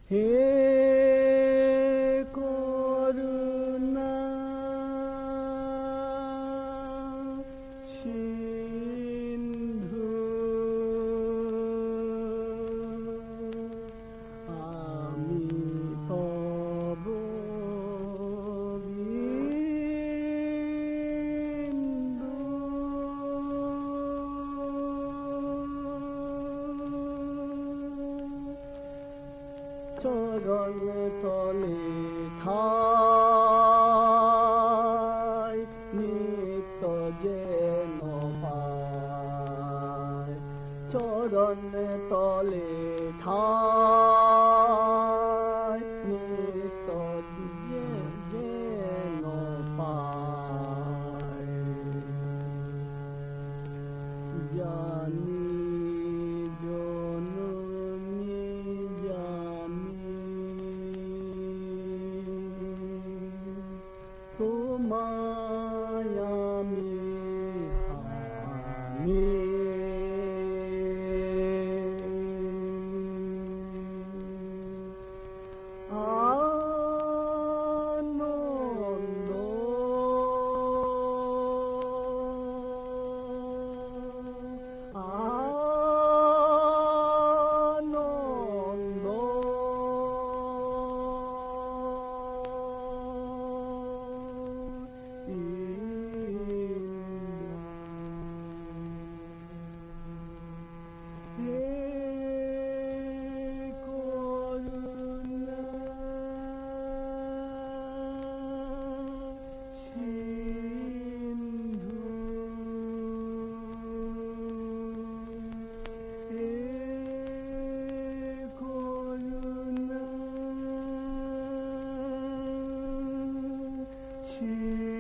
হে করুণা সিন্ধু, আমি তব বিন্দু। চরণ তলে ঠাই নিত্য যেন পায়, চরণ তলে ঠাই নিত্য যেন পায়। জানি তোমায় আমি হারামি, আনন্দ আনন্দ হে করুণা সিন্ধু, হে করুণা সিন্ধু।